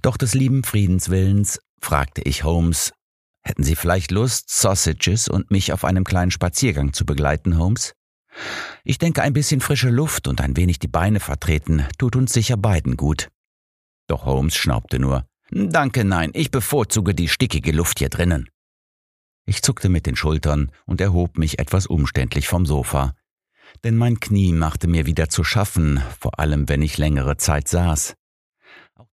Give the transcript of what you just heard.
Doch des lieben Friedens willens fragte ich Holmes: »Hätten Sie vielleicht Lust, Sausages und mich auf einem kleinen Spaziergang zu begleiten, Holmes? Ich denke, ein bisschen frische Luft und ein wenig die Beine vertreten tut uns sicher beiden gut.« Doch Holmes schnaubte nur: »Danke, nein, ich bevorzuge die stickige Luft hier drinnen.« Ich zuckte mit den Schultern und erhob mich etwas umständlich vom Sofa, denn mein Knie machte mir wieder zu schaffen, vor allem wenn ich längere Zeit saß.